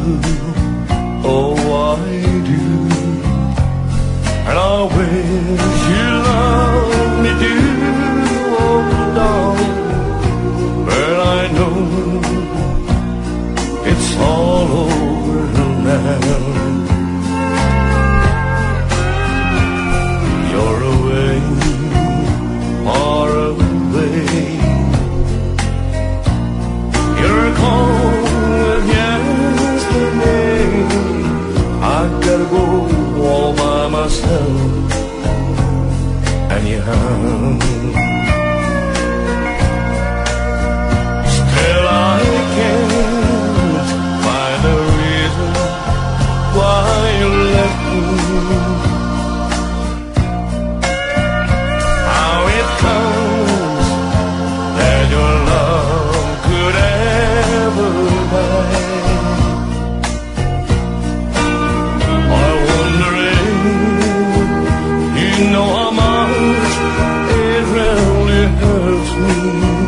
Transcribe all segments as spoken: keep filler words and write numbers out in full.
oh I do. And I wish you loved me too, oh darling. But I know it's all over now. You're away, far away. You're gone with yesterday. I gotta go all by myself, and you have. Still I can't find a reason why you left me. How it comes that your love could ever die. I wonder if you know how much it really hurts me.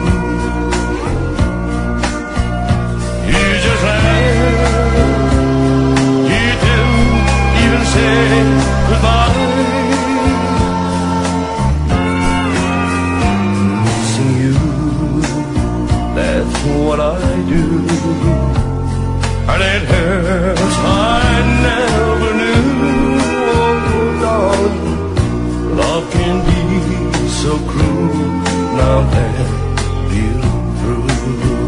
You just left, you didn't even say goodbye. Missing you, that's what I do, and it hurts. I never knew, oh darling, love can be so cruel. Now that you're through.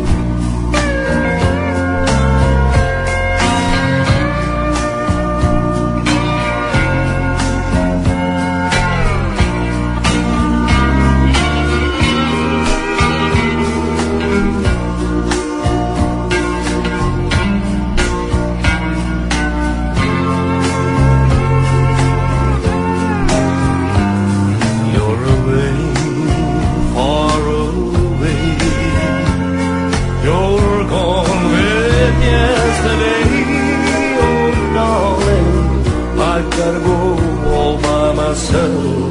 Gotta go all by myself.